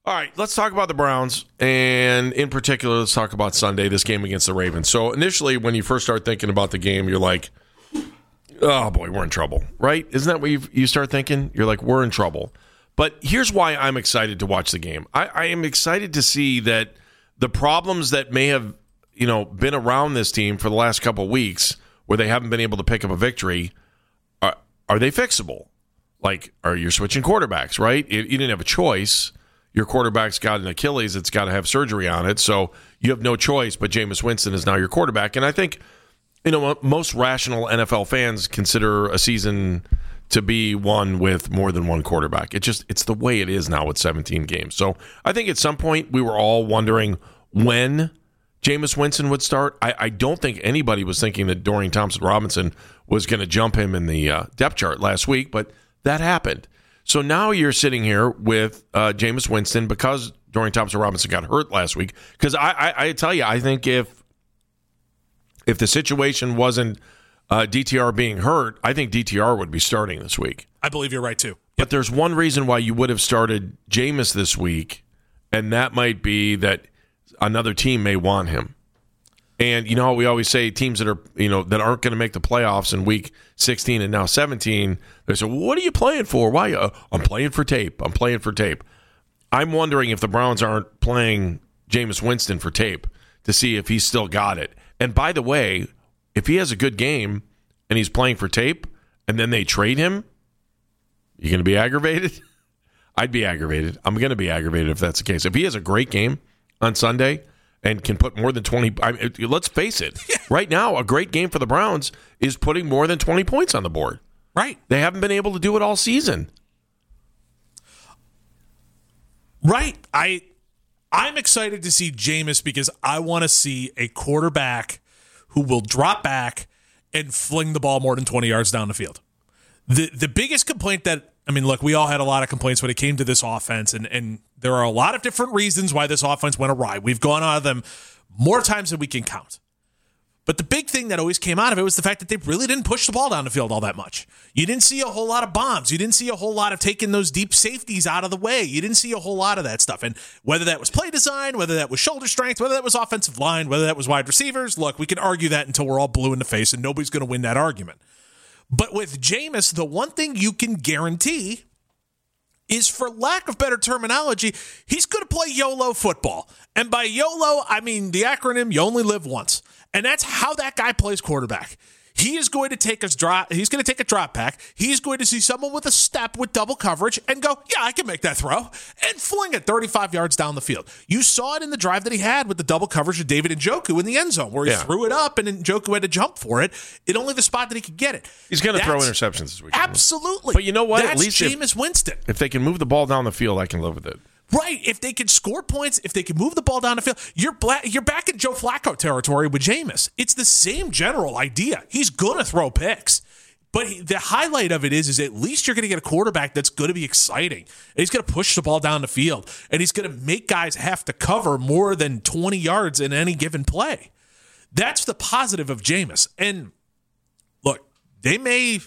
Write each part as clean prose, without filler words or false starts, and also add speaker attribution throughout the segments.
Speaker 1: All right, let's talk about the Browns, and in particular, let's talk about Sunday, this game against the Ravens. So initially, when you first start thinking about the game, you're like, oh boy, we're in trouble, right? Isn't that what you start thinking? You're like, we're in trouble. But here's why I'm excited to watch the game. I am excited to see that the problems that may have been around this team for the last couple of weeks, where they haven't been able to pick up a victory, are they fixable? Like, are you switching quarterbacks, right? You didn't have a choice. Your quarterback's got an Achilles that's got to have surgery on it, so you have no choice, but Jameis Winston is now your quarterback. And I think, most rational NFL fans consider a season to be won with more than one quarterback. It's the way it is now with 17 games. So I think at some point we were all wondering when Jameis Winston would start. I don't think anybody was thinking that Dorian Thompson-Robinson was going to jump him in the depth chart last week, but that happened. So now you're sitting here with Jameis Winston because Dorian Thompson-Robinson got hurt last week. Because I tell you, I think if the situation wasn't DTR being hurt, I think DTR would be starting this week.
Speaker 2: I believe you're right, too.
Speaker 1: But there's one reason why you would have started Jameis this week, and that might be that another team may want him. And we always say teams that are that aren't going to make the playoffs in week 16 and now 17, they say, well, what are you playing for? Why? I'm playing for tape. I'm wondering if the Browns aren't playing Jameis Winston for tape to see if he's still got it. And by the way, if he has a good game and he's playing for tape and then they trade him, you going to be aggravated? I'd be aggravated. I'm going to be aggravated if that's the case. If he has a great game on Sunday and can put more than 20, let's face it, right now, a great game for the Browns is putting more than 20 points on the board.
Speaker 2: Right.
Speaker 1: They haven't been able to do it all season.
Speaker 2: Right. I'm excited to see Jameis because I want to see a quarterback who will drop back and fling the ball more than 20 yards down the field. The biggest complaint look, we all had a lot of complaints when it came to this offense, and there are a lot of different reasons why this offense went awry. We've gone out of them more times than we can count. But the big thing that always came out of it was the fact that they really didn't push the ball down the field all that much. You didn't see a whole lot of bombs. You didn't see a whole lot of taking those deep safeties out of the way. You didn't see a whole lot of that stuff. And whether that was play design, whether that was shoulder strength, whether that was offensive line, whether that was wide receivers, look, we can argue that until we're all blue in the face, and nobody's going to win that argument. But with Jameis, the one thing you can guarantee is, for lack of better terminology, he's going to play YOLO football. And by YOLO, I mean the acronym, you only live once. And that's how that guy plays quarterback. He is going to take he's going to take a drop back. He's going to see someone with a step with double coverage and go, yeah, I can make that throw, and fling it 35 yards down the field. You saw it in the drive that he had with the double coverage of David Njoku in the end zone, where he threw it up and Njoku had to jump for it in only the spot that he could get it.
Speaker 1: He's going to throw interceptions this week.
Speaker 2: Absolutely.
Speaker 1: But you know what?
Speaker 2: That's
Speaker 1: At least
Speaker 2: Jameis Winston.
Speaker 1: If they can move the ball down the field, I can live with it.
Speaker 2: Right. If they can score points, if they can move the ball down the field, you're back in Joe Flacco territory with Jameis. It's the same general idea. He's going to throw picks. But the highlight of it is at least you're going to get a quarterback that's going to be exciting. And he's going to push the ball down the field. And he's going to make guys have to cover more than 20 yards in any given play. That's the positive of Jameis. And look, they may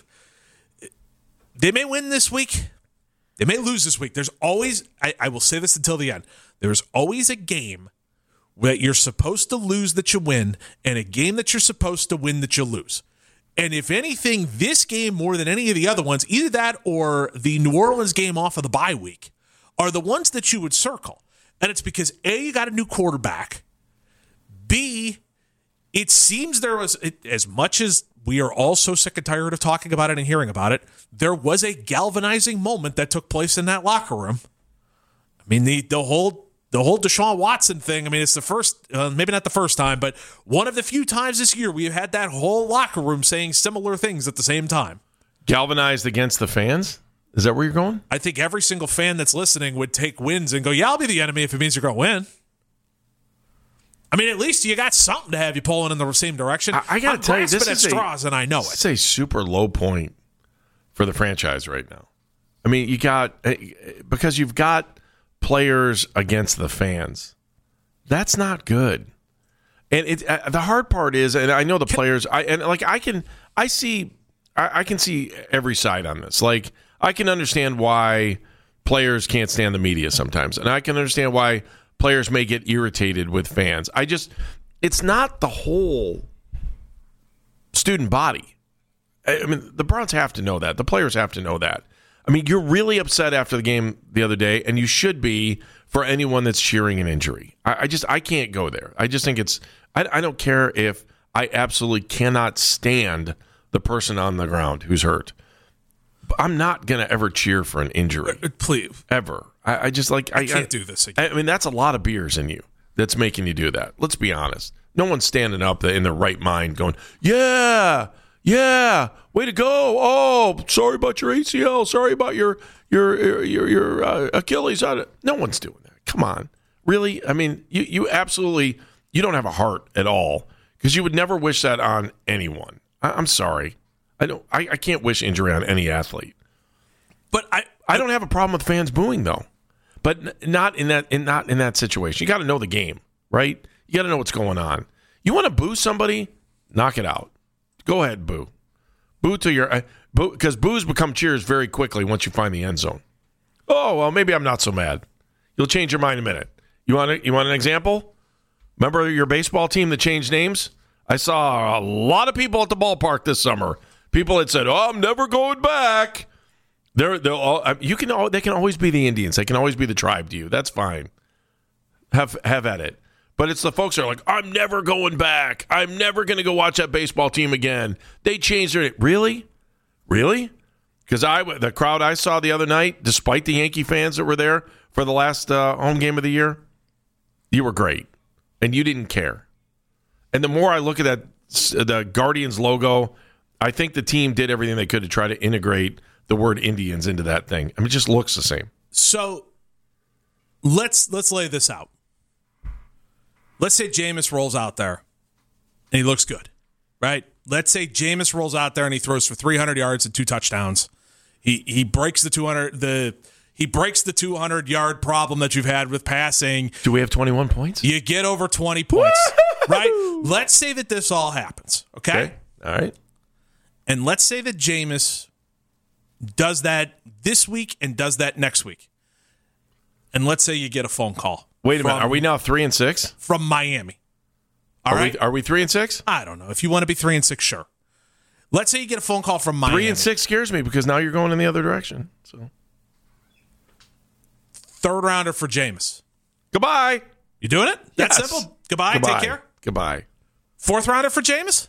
Speaker 2: win this week. They may lose this week. There's always, I will say this until the end, there's always a game that you're supposed to lose that you win, and a game that you're supposed to win that you lose. And if anything, this game more than any of the other ones, either that or the New Orleans game off of the bye week, are the ones that you would circle. And it's because, A, you got a new quarterback. B, it seems there was, as much as we are all so sick and tired of talking about it and hearing about it, there was a galvanizing moment that took place in that locker room. I mean, the whole Deshaun Watson thing, I mean, it's the first, maybe not the first time, but one of the few times this year we've had that whole locker room saying similar things at the same time.
Speaker 1: Galvanized against the fans? Is that where you're going?
Speaker 2: I think every single fan that's listening would take wins and go, yeah, I'll be the enemy if it means you're going to win. I mean, at least you got something to have you pulling in the same direction.
Speaker 1: I got to tell you, this is
Speaker 2: straws, and I know
Speaker 1: it's a super low point for the franchise right now. I mean, because you've got players against the fans. That's not good. And the hard part is, and I know the players. I can see every side on this. Like, I can understand why players can't stand the media sometimes. And I can understand why players may get irritated with fans. It's not the whole student body. I mean, the Browns have to know that. The players have to know that. I mean, you're really upset after the game the other day, and you should be for anyone that's cheering an injury. I can't go there. I just think I don't care if I absolutely cannot stand the person on the ground who's hurt. I'm not going to ever cheer for an injury.
Speaker 2: Please.
Speaker 1: Ever. I
Speaker 2: can't do this again.
Speaker 1: I mean, that's a lot of beers in you that's making you do that. Let's be honest. No one's standing up in their right mind going, yeah, way to go. Oh, sorry about your ACL. Sorry about your Achilles. No one's doing that. Come on. Really? I mean, you absolutely, you don't have a heart at all because you would never wish that on anyone. I'm sorry. I can't wish injury on any athlete.
Speaker 2: But
Speaker 1: I don't have a problem with fans booing though. But not in that situation. You got to know the game, right? You got to know what's going on. You want to boo somebody? Knock it out. Go ahead, boo. Boo to your because boos become cheers very quickly once you find the end zone. Oh, well, maybe I'm not so mad. You'll change your mind in a minute. You want an example? Remember your baseball team that changed names? I saw a lot of people at the ballpark this summer. People that said, "Oh, I'm never going back." They can always be the Indians. They can always be the tribe to you. That's fine. Have at it. But it's the folks that are like, "I'm never going back. I'm never going to go watch that baseball team again." They changed their name. Really? Because the crowd I saw the other night, despite the Yankee fans that were there for the last home game of the year, you were great, and you didn't care. And the more I look at the Guardians logo, I think the team did everything they could to try to integrate the word Indians into that thing. I mean, it just looks the same.
Speaker 2: So let's lay this out. Let's say Jameis rolls out there and he looks good, right? Let's say Jameis rolls out there and he throws for 300 yards and 2 touchdowns. He breaks the 200-yard problem that you've had with passing.
Speaker 1: Do we have 21 points?
Speaker 2: You get over 20 points, right? Let's say that this all happens, okay?
Speaker 1: All right.
Speaker 2: And let's say that Jameis does that this week and does that next week. And let's say you get a phone call.
Speaker 1: Wait a minute. Are we now 3-6?
Speaker 2: From Miami. All right.
Speaker 1: Are we 3-6?
Speaker 2: I don't know. If you want to be 3-6, sure. Let's say you get a phone call from Miami.
Speaker 1: 3-6 scares me because now you're going in the other direction. So,
Speaker 2: 3rd rounder for Jameis.
Speaker 1: Goodbye.
Speaker 2: You doing it? That's
Speaker 1: Yes.
Speaker 2: simple. Goodbye. Take care.
Speaker 1: Goodbye.
Speaker 2: 4th rounder for Jameis?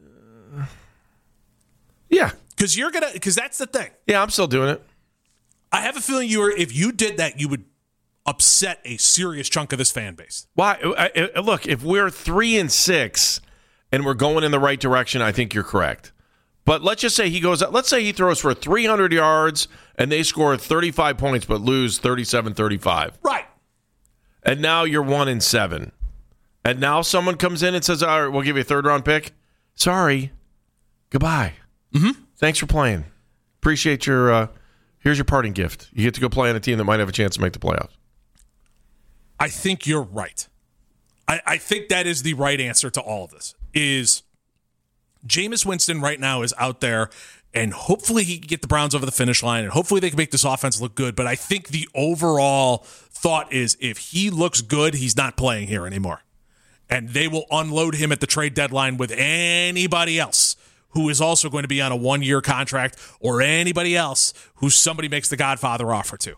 Speaker 1: Yeah.
Speaker 2: Because that's the thing.
Speaker 1: Yeah, I'm still doing it.
Speaker 2: I have a feeling if you did that, you would upset a serious chunk of this fan base.
Speaker 1: Why? Look, if we're 3-6 and we're going in the right direction, I think you're correct. But let's just say let's say he throws for 300 yards and they score 35 points but lose 37-35.
Speaker 2: Right.
Speaker 1: And now you're 1-7. And now someone comes in and says, "All right, we'll give you a 3rd-round pick." Sorry. Goodbye.
Speaker 2: Mm-hmm.
Speaker 1: Thanks for playing. Appreciate your here's your parting gift. You get to go play on a team that might have a chance to make the playoffs.
Speaker 2: I think you're right. I think that is the right answer to all of this. Is Jameis Winston right now is out there, and hopefully he can get the Browns over the finish line, and hopefully they can make this offense look good. But I think the overall thought is if he looks good, he's not playing here anymore. And they will unload him at the trade deadline with anybody else who is also going to be on a 1-year contract or anybody else who somebody makes the Godfather offer to.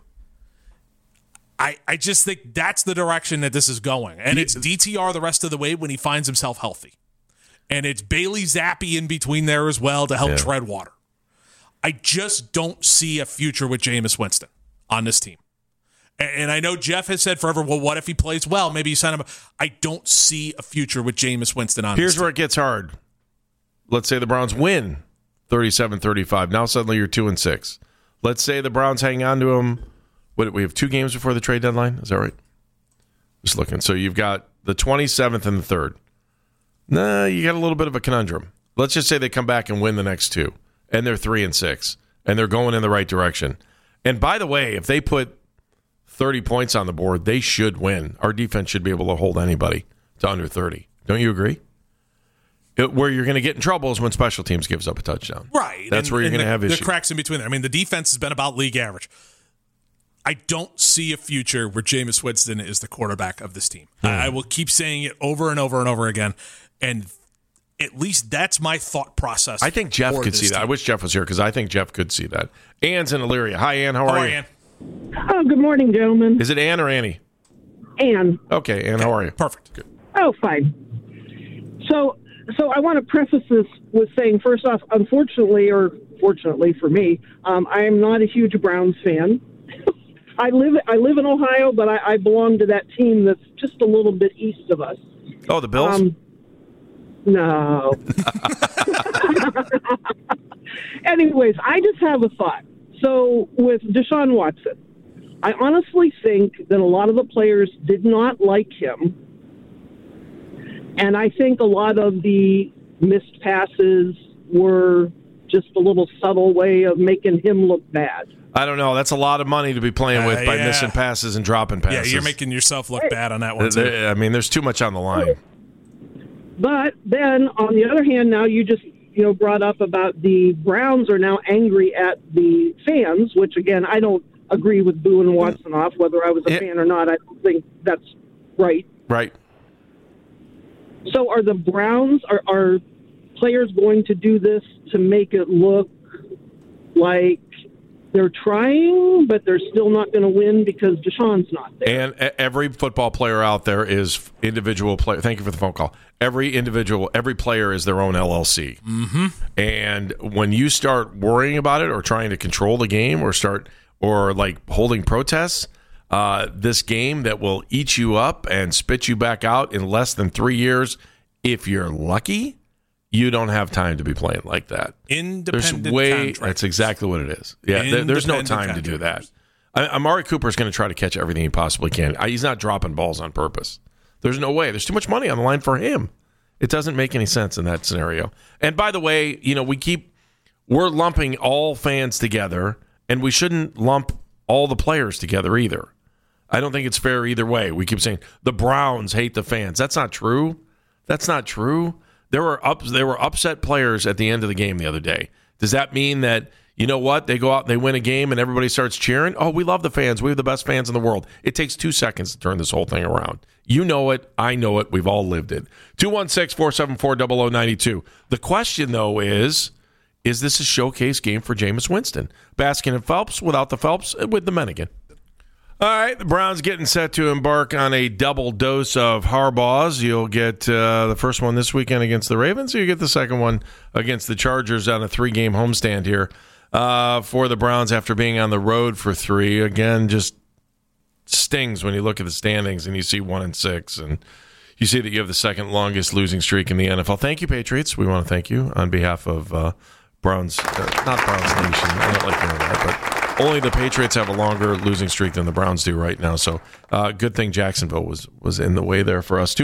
Speaker 2: I just think that's the direction that this is going. And it's DTR the rest of the way when he finds himself healthy. And it's Bailey Zappi in between there as well to help tread water. I just don't see a future with Jameis Winston on this team. And I know Jeff has said forever, well, what if he plays well? Maybe you sign him. I don't see a future with Jameis Winston on this team.
Speaker 1: Here's where it gets hard. Let's say the Browns win 37-35. Now suddenly you're 2-6. Let's say the Browns hang on to him. What, we have 2 games before the trade deadline? Is that right? Just looking. So you've got the 27th and the 3rd. Nah, you got a little bit of a conundrum. Let's just say they come back and win the next 2, and they're 3-6, and they're going in the right direction. And by the way, if they put 30 points on the board, they should win. Our defense should be able to hold anybody to under 30. Don't you agree? Where you're going to get in trouble is when special teams gives up a touchdown.
Speaker 2: Right.
Speaker 1: That's where you're going to have issues.
Speaker 2: The cracks in between there. I mean, the defense has been about league average. I don't see a future where Jameis Winston is the quarterback of this team. I will keep saying it over and over and over again, and at least that's my thought process.
Speaker 1: I think Jeff could see that. I wish Jeff was here because I think Jeff could see that. Ann's in Elyria. Hi, Ann. How are you?
Speaker 2: Ann?
Speaker 3: Oh, good morning, gentlemen.
Speaker 1: Is it Ann or Annie?
Speaker 3: Ann.
Speaker 1: Okay, Ann, how are you?
Speaker 2: Perfect.
Speaker 1: Good.
Speaker 3: Oh, fine. So I want to preface this with saying, first off, unfortunately, or fortunately for me, I am not a huge Browns fan. I live in Ohio, but I belong to that team that's just a little bit east of us.
Speaker 1: Oh, the Bills?
Speaker 3: No. Anyways, I just have a thought. So with Deshaun Watson, I honestly think that a lot of the players did not like him. And I think a lot of the missed passes were just a little subtle way of making him look bad.
Speaker 1: I don't know. That's a lot of money to be playing with by missing passes and dropping passes.
Speaker 2: Yeah, you're making yourself look bad on that one, too.
Speaker 1: I mean, there's too much on the line.
Speaker 3: But then, on the other hand, now you just brought up about the Browns are now angry at the fans, which, again, I don't agree with booing Watson off, whether I was a fan or not. I don't think that's right.
Speaker 1: Right.
Speaker 3: So are the Browns, are players going to do this to make it look like they're trying, but they're still not going to win because Deshaun's not there?
Speaker 1: And every football player out there is individual player. Thank you for the phone call. Every player is their own LLC.
Speaker 2: Mm-hmm.
Speaker 1: And when you start worrying about it or trying to control the game or like holding protests, this game that will eat you up and spit you back out in less than 3 years, if you're lucky, you don't have time to be playing like that.
Speaker 2: Independent contractors.
Speaker 1: That's exactly what it is. Yeah, there's no time to do that. Amari Cooper is going to try to catch everything he possibly can. He's not dropping balls on purpose. There's no way. There's too much money on the line for him. It doesn't make any sense in that scenario. And by the way, we're lumping all fans together, and we shouldn't lump all the players together either. I don't think it's fair either way. We keep saying the Browns hate the fans. That's not true. That's not true. There were upset players at the end of the game the other day. Does that mean that, you know what, they go out and they win a game and everybody starts cheering? Oh, we love the fans. We have the best fans in the world. It takes 2 seconds to turn this whole thing around. You know it. I know it. We've all lived it. 216-474-0092. The question, though, is this a showcase game for Jameis Winston? Baskin and Phelps without the Phelps with the Menigan. All right, the Browns getting set to embark on a double dose of Harbaughs. You'll get the first one this weekend against the Ravens, or you get the second one against the Chargers on a 3-game homestand here for the Browns after being on the road for 3. Again, just stings when you look at the standings and you see 1-6, and you see that you have the second longest losing streak in the NFL. Thank you, Patriots. We want to thank you on behalf of Browns, not Browns Nation. I don't like hearing that, but only the Patriots have a longer losing streak than the Browns do right now. So good thing Jacksonville was in the way there for us.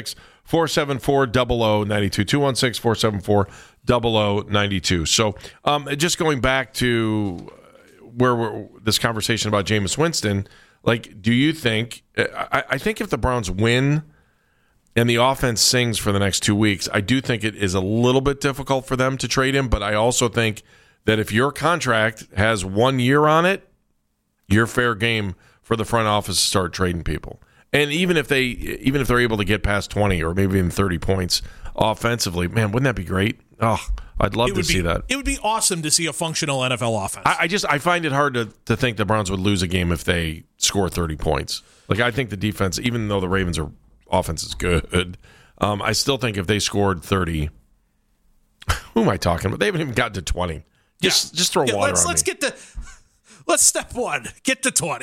Speaker 1: 216-474-0092. 216-474-0092. So just going back to where this conversation about Jameis Winston, like, do you think I think if the Browns win and the offense sings for the next 2 weeks, I do think it is a little bit difficult for them to trade him, but I also think that if your contract has 1 year on it, you're fair game for the front office to start trading people. And even if they're able to get past 20 or maybe even 30 points offensively, man, wouldn't that be great? Oh, I'd love to see that.
Speaker 2: It would be awesome to see a functional NFL offense.
Speaker 1: I find it hard to think the Browns would lose a game if they score 30 points. Like, I think the defense, even though the Ravens' offense is good, I still think if they scored 30, who am I talking about? They haven't even gotten to 20. Just throw water on me.
Speaker 2: Let's step 1, get to 20.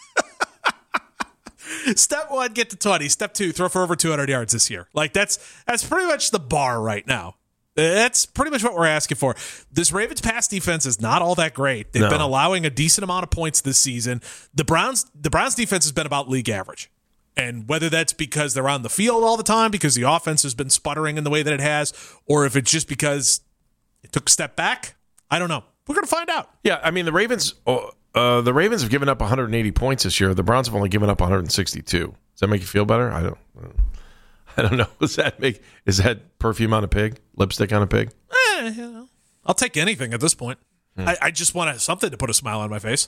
Speaker 2: Step 1, get to 20. Step 2, throw for over 200 yards this year. Like, that's pretty much the bar right now. That's pretty much what we're asking for. This Ravens pass defense is not all that great. They've been allowing a decent amount of points this season. The Browns defense has been about league average. And whether that's because they're on the field all the time because the offense has been sputtering in the way that it has, or if it's just because it took a step back, I don't know. We're going to find out.
Speaker 1: Yeah, I mean, the Ravens have given up 180 points this year. The Browns have only given up 162. Does that make you feel better? I don't know. Is that perfume on a pig? Lipstick on a pig?
Speaker 2: I'll take anything at this point. I just want something to put a smile on my face.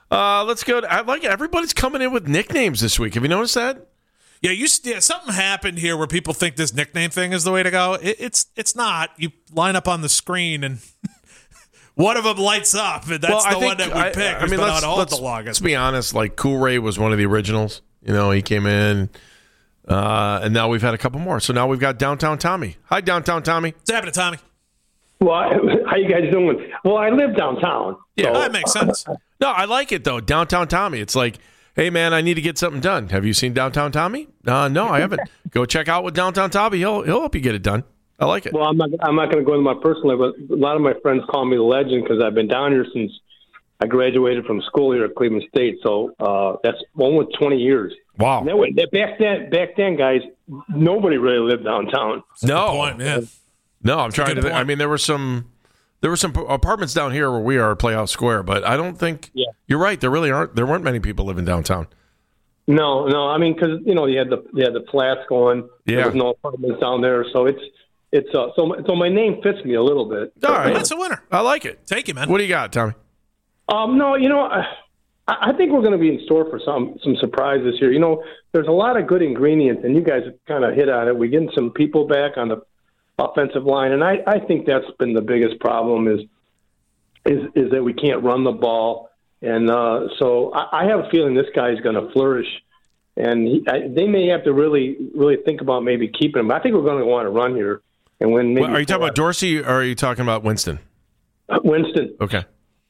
Speaker 1: Let's go. I like it. Everybody's coming in with nicknames this week. Have you noticed that?
Speaker 2: Yeah, something happened here where people think this nickname thing is the way to go. It's not. You line up on the screen and one of them lights up, and that's the one that we pick. I mean,
Speaker 1: let's be honest. Like Cool Ray was one of the originals. He came in, and now we've had a couple more. So now we've got Downtown Tommy. Hi, Downtown Tommy.
Speaker 2: What's happening, Tommy?
Speaker 4: Well, how you guys doing? Well, I live downtown.
Speaker 1: Yeah,
Speaker 2: that makes sense.
Speaker 1: No, I like it though. Downtown Tommy. It's like, hey man, I need to get something done. Have you seen Downtown Tommy? No, I haven't. Go check out with Downtown Tommy. He'll help you get it done. I like it.
Speaker 4: Well, I'm not going to go into my personal life, but a lot of my friends call me the legend because I've been down here since I graduated from school here at Cleveland State. So that's almost 20 years.
Speaker 1: Wow.
Speaker 4: Back then, guys, nobody really lived downtown.
Speaker 1: No,
Speaker 2: point, yeah.
Speaker 1: No, I'm trying to think. I mean, there were some apartments down here where we are at Playhouse Square, but I don't think you're right. There weren't many people living downtown.
Speaker 4: No. I mean, because you had the flats going.
Speaker 1: Yeah.
Speaker 4: There was no apartments down there, so so my name fits me a little bit.
Speaker 1: All right,
Speaker 2: that's a winner.
Speaker 1: I like it.
Speaker 2: Take it, man.
Speaker 1: What do you got, Tommy?
Speaker 4: No, I think we're going to be in store for some surprises here. There's a lot of good ingredients, and you guys kind of hit on it. We're getting some people back on the offensive line, and I think that's been the biggest problem is that we can't run the ball, and so I have a feeling this guy's going to flourish, and they may have to really really think about maybe keeping him. I think we're going to want to run here and win. Maybe
Speaker 1: are you talking about Dorsey or are you talking about Winston?
Speaker 4: Winston.
Speaker 1: Okay.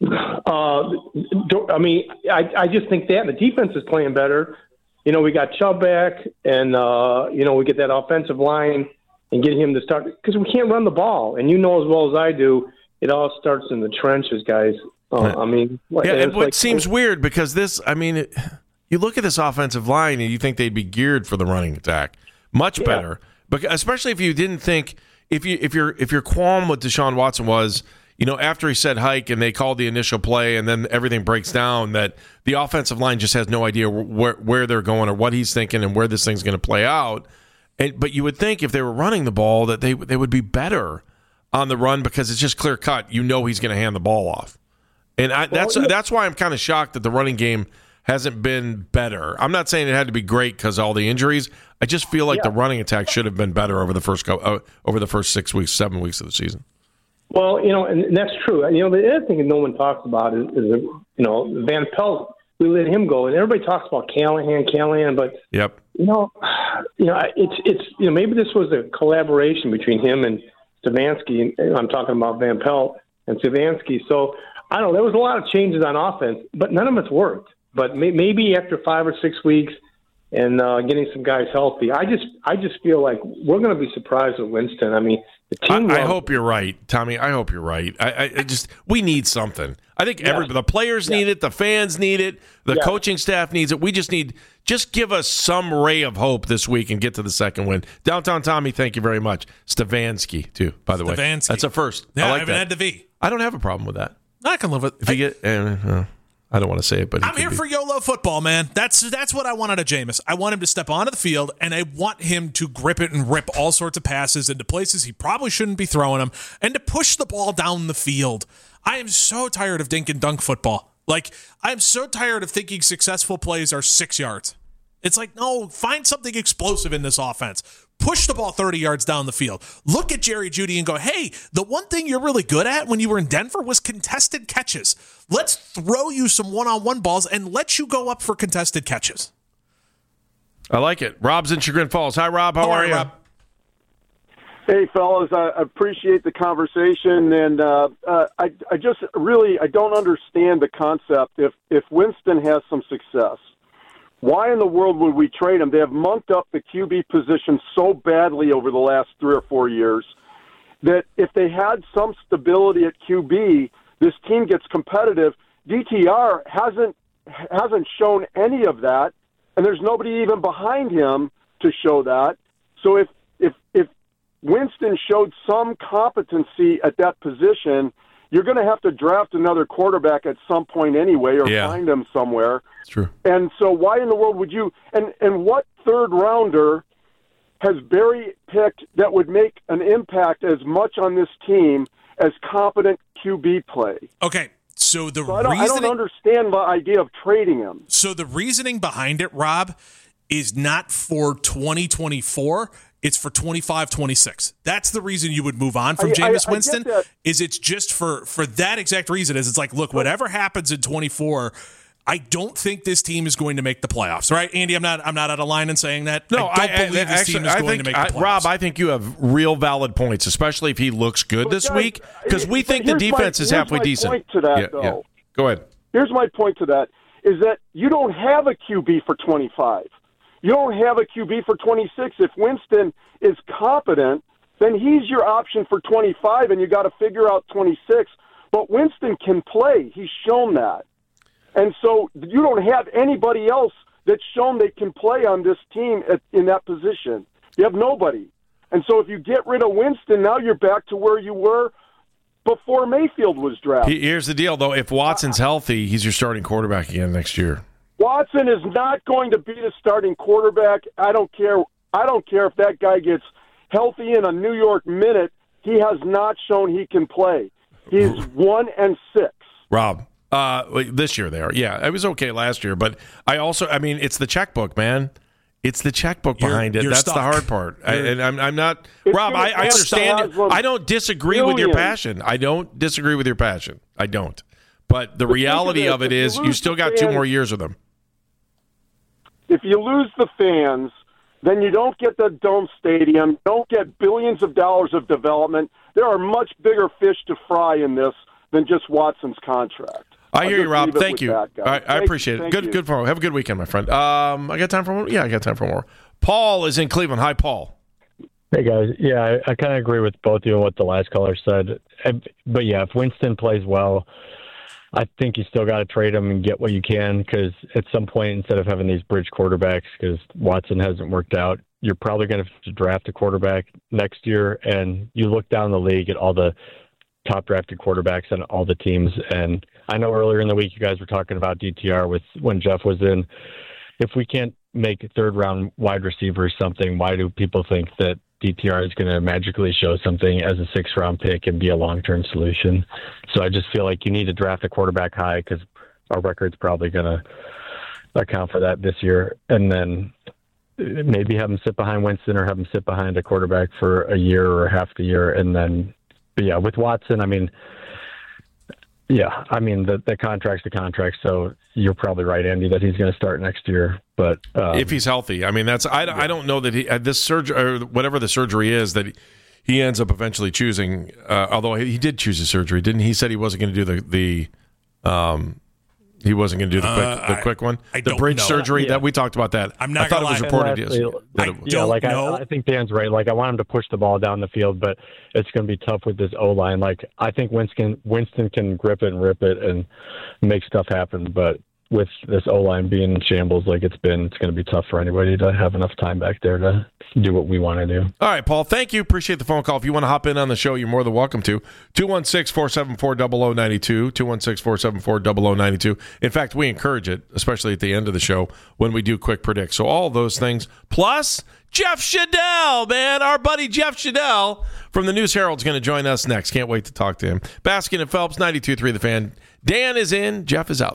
Speaker 4: I mean, I just think that the defense is playing better. We got Chubb back, and we get that offensive line and get him to start because we can't run the ball. And as well as I do, it all starts in the trenches, guys. I mean,
Speaker 1: it seems weird because you look at this offensive line and you think they'd be geared for the running attack much better, but especially if you didn't think if your qualm with Deshaun Watson was. After he said hike and they called the initial play and then everything breaks down, that the offensive line just has no idea where they're going or what he's thinking and where this thing's going to play out. But you would think if they were running the ball that they would be better on the run because it's just clear cut. He's going to hand the ball off. And that's why I'm kind of shocked that the running game hasn't been better. I'm not saying it had to be great because of all the injuries. I just feel like the running attack should have been better over the first 7 weeks of the season.
Speaker 4: Well, and that's true. The other thing that no one talks about is Van Pelt. We let him go, and everybody talks about Callahan, but
Speaker 1: yep.
Speaker 4: It's maybe this was a collaboration between him and Stefanski. And I'm talking about Van Pelt and Stefanski. So I don't know. There was a lot of changes on offense, but none of it's worked. But maybe after 5 or 6 weeks and getting some guys healthy, I just feel like we're going to be surprised with Winston. I mean.
Speaker 1: I hope you're right, Tommy. I hope you're right. We need something. I think the players need it, the fans need it, the coaching staff needs it. We just give us some ray of hope this week and get to the second win. Downtown Tommy, thank you very much. Stefanski, too, by the way. That's a first.
Speaker 2: Yeah,
Speaker 1: I like
Speaker 2: I haven't
Speaker 1: that.
Speaker 2: had the V.
Speaker 1: I don't have a problem with that.
Speaker 2: I can live with
Speaker 1: if you get. I don't want to say it, but
Speaker 2: I'm here for YOLO football, man. That's what I want out of Jameis. I want him to step onto the field, and I want him to grip it and rip all sorts of passes into places he probably shouldn't be throwing them, and to push the ball down the field. I am so tired of dink and dunk football. I'm so tired of thinking successful plays are 6 yards. It's like, no, find something explosive in this offense. Push the ball 30 yards down the field. Look at Jerry Jeudy and go, hey, the one thing you're really good at when you were in Denver was contested catches. Let's throw you some one-on-one balls and let you go up for contested catches.
Speaker 1: I like it. Rob's in Chagrin Falls. Hi, Rob. How are you? Rob?
Speaker 5: Hey, fellas. I appreciate the conversation, and I don't understand the concept. If Winston has some success, why in the world would we trade him? They have monked up the QB position so badly over the last 3 or 4 years that if they had some stability at QB, this team gets competitive. DTR hasn't shown any of that, and there's nobody even behind him to show that. So if Winston showed some competency at that position, you're going to have to draft another quarterback at some point anyway, or find him somewhere.
Speaker 1: It's true.
Speaker 5: And so why in the world would you – and what third rounder has Barry picked that would make an impact as much on this team as competent QB play?
Speaker 2: Okay, So the
Speaker 5: I don't understand the idea of trading him.
Speaker 2: So the reasoning behind it, Rob, is not for 2024. It's for 25-26. That's the reason you would move on from Jameis Winston. Is it's just for that exact reason. Is it's like, look, whatever happens in 24, I don't think this team is going to make the playoffs. Right, Andy? I'm not out of line in saying that.
Speaker 1: No,
Speaker 2: I don't believe this team is going to make the playoffs.
Speaker 1: Rob, I think you have real valid points, especially if he looks good this week, because we think the defense is halfway decent.
Speaker 5: Point to that, though.
Speaker 1: Go ahead.
Speaker 5: Here's my point to that, is that you don't have a QB for 25. You don't have a QB for 26. If Winston is competent, then he's your option for 25, and you got to figure out 26. But Winston can play. He's shown that. And so you don't have anybody else that's shown they can play on this team in that position. You have nobody. And so if you get rid of Winston, now you're back to where you were before Mayfield was drafted.
Speaker 1: Here's the deal, though. If Watson's healthy, he's your starting quarterback again next year.
Speaker 5: Watson is not going to be the starting quarterback. I don't care if that guy gets healthy in a New York minute. He has not shown he can play. He's 1-6.
Speaker 1: Rob, this year they are. Yeah, it was okay last year, but it's the checkbook, man. It's the checkbook behind it. That's
Speaker 2: stuck.
Speaker 1: The hard part. I'm not. Rob, I understand. I don't disagree with your passion. I don't. But the reality of it is you still got 2 more years with them.
Speaker 5: If you lose the fans, then you don't get the Dome Stadium, don't get billions of dollars of development. There are much bigger fish to fry in this than just Watson's contract.
Speaker 1: I hear you, Rob. Thank you. I appreciate it. Good for have a good weekend, my friend. I got time for more? Yeah, I got time for more. Paul is in Cleveland. Hi, Paul.
Speaker 6: Hey, guys. Yeah, I kind of agree with both of you and what the last caller said. But, yeah, if Winston plays well, I think you still got to trade him and get what you can, because at some point, instead of having these bridge quarterbacks, because Watson hasn't worked out, you're probably going to have to draft a quarterback next year. And you look down the league at all the top drafted quarterbacks on all the teams. And I know earlier in the week you guys were talking about DTR when Jeff was in. If we can't make third-round wide receivers something, why do people think that DTR is going to magically show something as a 6th-round pick and be a long-term solution? So I just feel like you need to draft a quarterback high, because our record's probably going to account for that this year. And then maybe have him sit behind Winston or have him sit behind a quarterback for a year or half the year. And then, yeah, with Watson, the contract's the contract, so you're probably right, Andy, that he's going to start next year. But
Speaker 1: if he's healthy, I don't know that he this surgery or whatever the surgery is that he ends up eventually choosing. Although he did choose a surgery, didn't he? Said he wasn't going to do the quick one, the bridge surgery that we talked about. That
Speaker 2: I'm not.
Speaker 1: I thought it was reported.
Speaker 6: I think Dan's right. Like, I want him to push the ball down the field, but it's going to be tough with this O-line. Like, I think Winston can grip it and rip it and make stuff happen, but with this O-line being in shambles like it's going to be tough for anybody to have enough time back there to do what we want to do.
Speaker 1: All right, Paul, thank you. Appreciate the phone call. If you want to hop in on the show, you're more than welcome to. 216-474-0092, 216-474-0092. In fact, we encourage it, especially at the end of the show when we do Quick Predict. So all those things, plus Jeff Shadell, man, our buddy Jeff Shadell from the News Herald is going to join us next. Can't wait to talk to him. Baskin and Phelps, 92.3 The Fan. Dan is in. Jeff is out.